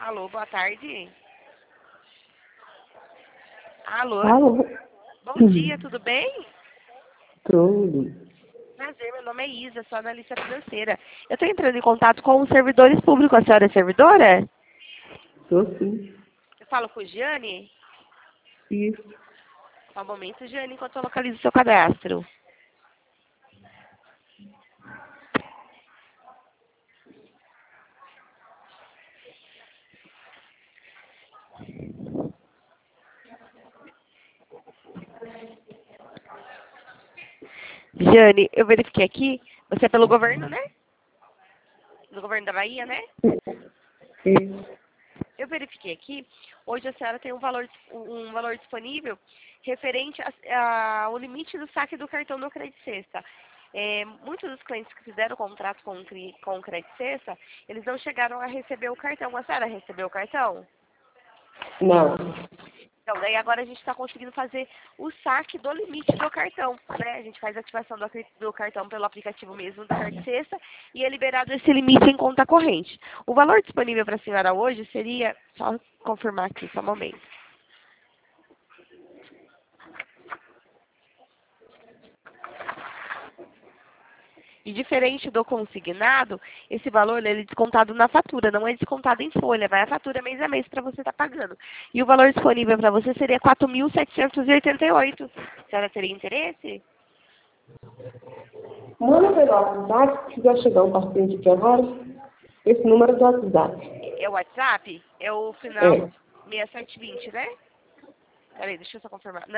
Alô, boa tarde. Alô, Alô? bom dia, tudo bem? Tudo. Prazer, meu nome é Isa, sou analista financeira. Eu estou entrando em contato com os servidores públicos. A senhora é servidora? Tô sim. Eu falo com o Giane? Isso. Só um momento, Giane, enquanto eu localizo o seu cadastro. Giane, eu verifiquei aqui, você é pelo governo, né? Do governo da Bahia, né? Isso. Eu verifiquei aqui, hoje a senhora tem um valor disponível referente ao limite do saque do cartão no Credit Sexta. Muitos dos clientes que fizeram o contrato com o Credit Sexta, eles não chegaram a receber o cartão. A senhora recebeu o cartão? Não. Então, daí agora a gente está conseguindo fazer o saque do limite do cartão, né? A gente faz a ativação do cartão pelo aplicativo mesmo do Card Sexta e é liberado esse limite em conta corrente. O valor disponível para a senhora hoje seria, só confirmar aqui, só um momento. E diferente do consignado, esse valor ele é descontado na fatura, não é descontado em folha, vai a fatura mês a mês para você estar pagando. E o valor disponível para você seria 4.788. A senhora teria interesse? Manda pelo WhatsApp, se já chegar um paciente aqui agora. Esse número do WhatsApp. É o WhatsApp? É o final É. 6720, né? Peraí, deixa eu só confirmar.